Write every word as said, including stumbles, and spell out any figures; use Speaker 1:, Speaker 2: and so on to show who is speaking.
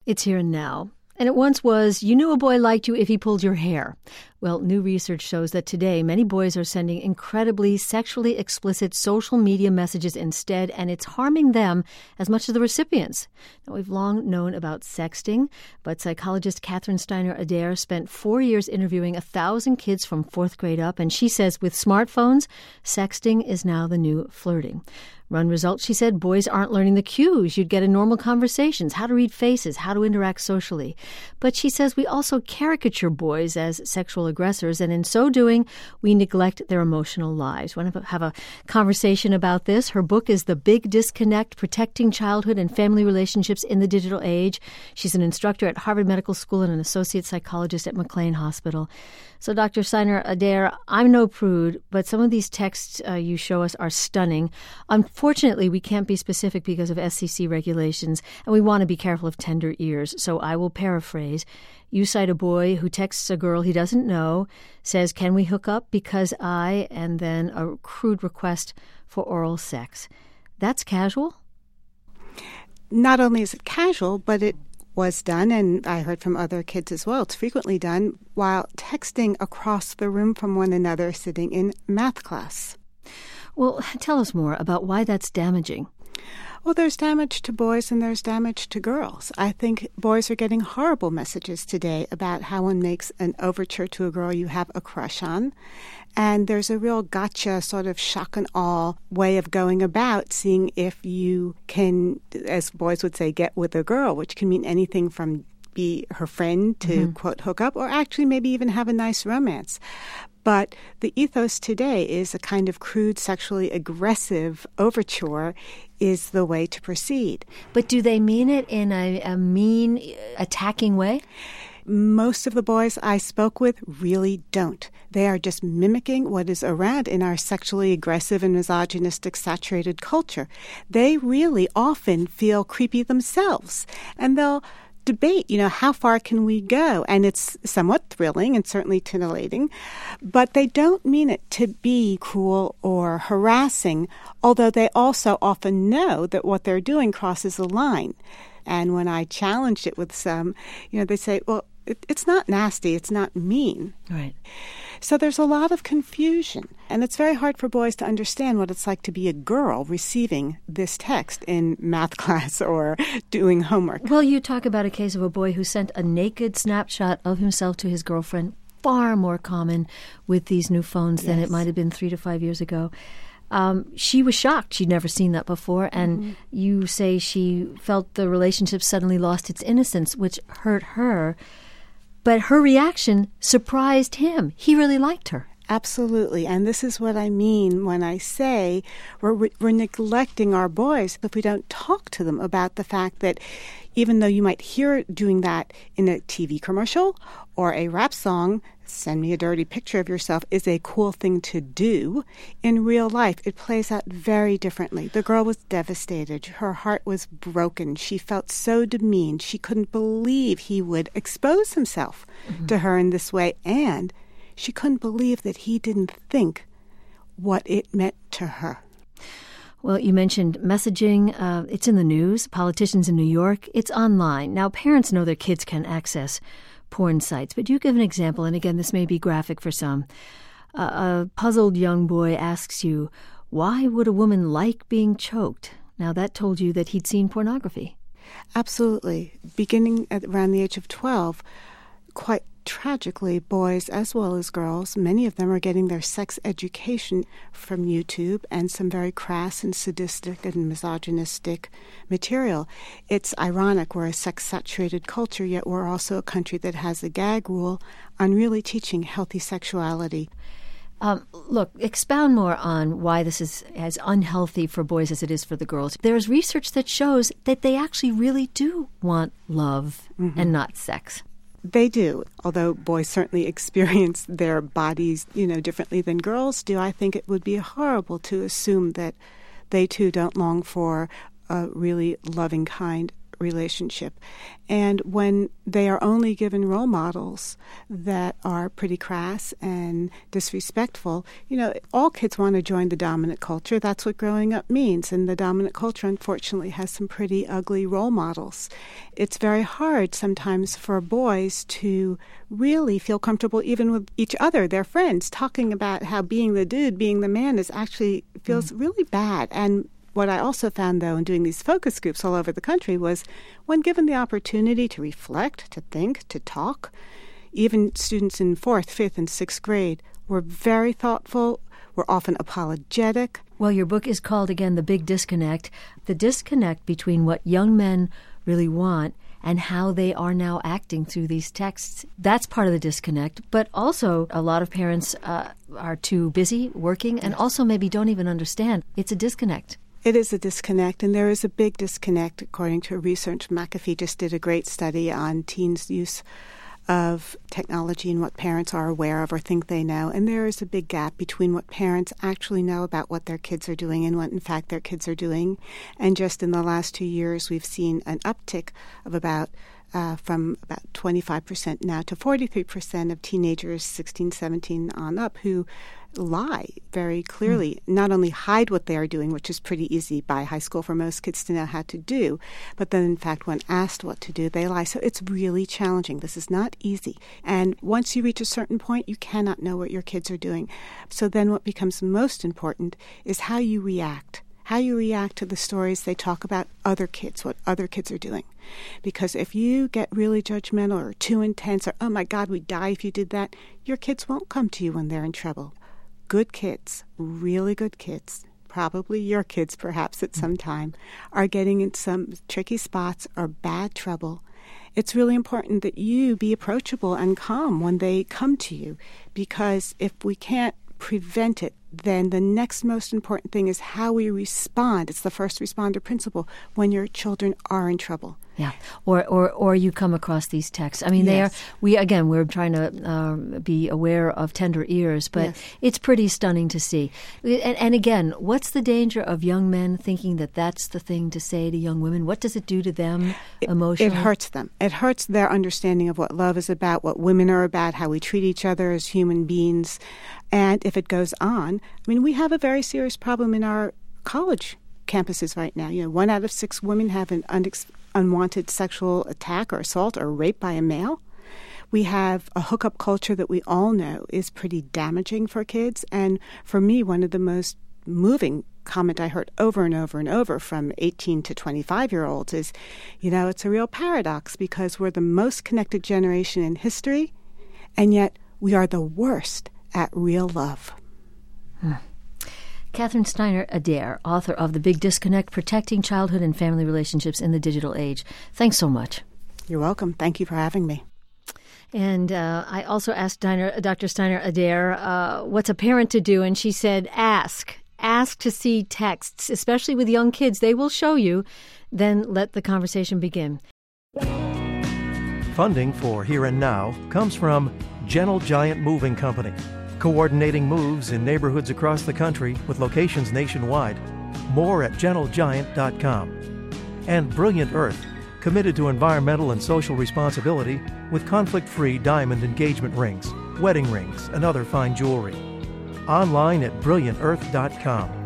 Speaker 1: It's here and now. And it once was, you knew a boy liked you if he pulled your hair. Well, new research shows that today many boys are sending incredibly sexually explicit social media messages instead, and it's harming them as much as the recipients. Now, we've long known about sexting, but psychologist Catherine Steiner Adair spent four years interviewing a thousand kids from fourth grade up, and she says with smartphones, sexting is now the new flirting. Run results, she said, boys aren't learning the cues you'd get in normal conversations, how to read faces, how to interact socially. But she says we also caricature boys as sexual aggressors, and in so doing, we neglect their emotional lives. We want to have a conversation about this. Her book is The Big Disconnect, Protecting Childhood and Family Relationships in the Digital Age. She's an instructor at Harvard Medical School and an associate psychologist at McLean Hospital. So, Doctor Steiner Adair, I'm no prude, but some of these texts uh, you show us are stunning. Unfortunately, we can't be specific because of S E C regulations, and we want to be careful of tender ears. So I will paraphrase. You cite a boy who texts a girl he doesn't know, says, "Can we hook up because I," and then a crude request for oral sex. That's casual?
Speaker 2: Not only is it casual, but it was done, and I heard from other kids as well, it's frequently done while texting across the room from one another sitting in math class.
Speaker 1: Well, tell us more about why that's damaging.
Speaker 2: Well, there's damage to boys and there's damage to girls. I think boys are getting horrible messages today about how one makes an overture to a girl you have a crush on. And there's a real gotcha sort of shock and awe way of going about seeing if you can, as boys would say, get with a girl, which can mean anything from be her friend to, mm-hmm. quote, hook up, or actually maybe even have a nice romance. But the ethos today is a kind of crude, sexually aggressive overture is the way to proceed.
Speaker 1: But do they mean it in a, a mean, attacking way?
Speaker 2: Most of the boys I spoke with really don't. They are just mimicking what is around in our sexually aggressive and misogynistic saturated culture. They really often feel creepy themselves, and they'll debate, you know, how far can we go? And it's somewhat thrilling and certainly titillating, but they don't mean it to be cruel or harassing, although they also often know that what they're doing crosses a line. And when I challenged it with some, you know, they say, well, it, it's not nasty, it's not mean.
Speaker 1: Right.
Speaker 2: So there's a lot of confusion, and it's very hard for boys to understand what it's like to be a girl receiving this text in math class or doing homework.
Speaker 1: Well, you talk about a case of a boy who sent a naked snapshot of himself to his girlfriend, far more common with these new phones than
Speaker 2: yes.
Speaker 1: it might have been three to five years ago. Um, she was shocked. She'd never seen that before, and mm-hmm. you say she felt the relationship suddenly lost its innocence, which hurt her. But her reaction surprised him. He really liked her.
Speaker 2: Absolutely. And this is what I mean when I say we're, we're neglecting our boys if we don't talk to them about the fact that even though you might hear doing that in a T V commercial or a rap song, send me a dirty picture of yourself, is a cool thing to do. In real life, it plays out very differently. The girl was devastated. Her heart was broken. She felt so demeaned. She couldn't believe he would expose himself mm-hmm. to her in this way. And she couldn't believe that he didn't think what it meant to her.
Speaker 1: Well, you mentioned messaging. Uh, it's in the news. Politicians in New York. It's online. Now, parents know their kids can access porn sites, but you give an example, and again, this may be graphic for some. Uh, a puzzled young boy asks you, why would a woman like being choked? Now, that told you that he'd seen pornography.
Speaker 2: Absolutely. Beginning at around the age of twelve, quite tragically, boys as well as girls, many of them are getting their sex education from YouTube and some very crass and sadistic and misogynistic material. It's ironic we're a sex-saturated culture, yet we're also a country that has a gag rule on really teaching healthy sexuality.
Speaker 1: Um, look, expound more on why this is as unhealthy for boys as it is for the girls. There's research that shows that they actually really do want love mm-hmm. and not sex.
Speaker 2: They do, although boys certainly experience their bodies, you know, differently than girls do. I think it would be horrible to assume that they too don't long for a really loving, kind relationship. And when they are only given role models that are pretty crass and disrespectful, you know, all kids want to join the dominant culture. That's what growing up means. And the dominant culture, unfortunately, has some pretty ugly role models. It's very hard sometimes for boys to really feel comfortable even with each other, their friends, talking about how being the dude, being the man is actually feels mm. really bad. And what I also found, though, in doing these focus groups all over the country was when given the opportunity to reflect, to think, to talk, even students in fourth, fifth, and sixth grade were very thoughtful, were often apologetic.
Speaker 1: Well, your book is called, again, The Big Disconnect, the disconnect between what young men really want and how they are now acting through these texts. That's part of the disconnect. But also, a lot of parents uh, are too busy working and also maybe don't even understand. It's a disconnect.
Speaker 2: It is a disconnect, and there is a big disconnect, according to research. McAfee just did a great study on teens' use of technology and what parents are aware of or think they know. And there is a big gap between what parents actually know about what their kids are doing and what, in fact, their kids are doing. And just in the last two years, we've seen an uptick of about uh, from about twenty-five percent now to forty-three percent of teenagers, sixteen, seventeen on up, who lie very clearly, mm. not only hide what they are doing, which is pretty easy by high school for most kids to know how to do, but then, in fact, when asked what to do, they lie. So it's really challenging. This is not easy. And once you reach a certain point, you cannot know what your kids are doing. So then what becomes most important is how you react. How you react to the stories they talk about other kids, what other kids are doing. Because if you get really judgmental or too intense or, oh my God, we'd die if you did that, your kids won't come to you when they're in trouble. Good kids, really good kids, probably your kids perhaps at some time, are getting in some tricky spots or bad trouble. It's really important that you be approachable and calm when they come to you, because if we can't prevent it, then the next most important thing is how we respond. It's the first responder principle when your children are in trouble.
Speaker 1: Yeah, or or or you come across these texts. I mean, yes. they are. We again, we're trying to uh, be aware of tender ears, but yes. it's pretty stunning to see. And, and again, what's the danger of young men thinking that that's the thing to say to young women? What does it do to them
Speaker 2: it,
Speaker 1: emotionally?
Speaker 2: It hurts them. It hurts their understanding of what love is about, what women are about, how we treat each other as human beings. And if it goes on, I mean, we have a very serious problem in our college campuses right now. You know, one out of six women have an unex- unwanted sexual attack or assault or rape by a male. We have a hookup culture that we all know is pretty damaging for kids. And for me, one of the most moving comment I heard over and over and over from eighteen to twenty-five-year-olds is, you know, it's a real paradox because we're the most connected generation in history, and yet we are the worst at real love.
Speaker 1: Hmm. Catherine Steiner Adair, author of The Big Disconnect, Protecting Childhood and Family Relationships in the Digital Age. Thanks so much.
Speaker 2: You're welcome. Thank you for having me.
Speaker 1: And uh, I also asked Steiner, Doctor Steiner Adair, uh, what's a parent to do? And she said, ask. Ask to see texts, especially with young kids. They will show you. Then let the conversation begin.
Speaker 3: Funding for Here and Now comes from Gentle Giant Moving Company, coordinating moves in neighborhoods across the country with locations nationwide. More at gentle giant dot com. And Brilliant Earth, committed to environmental and social responsibility with conflict-free diamond engagement rings, wedding rings, and other fine jewelry. Online at brilliant earth dot com.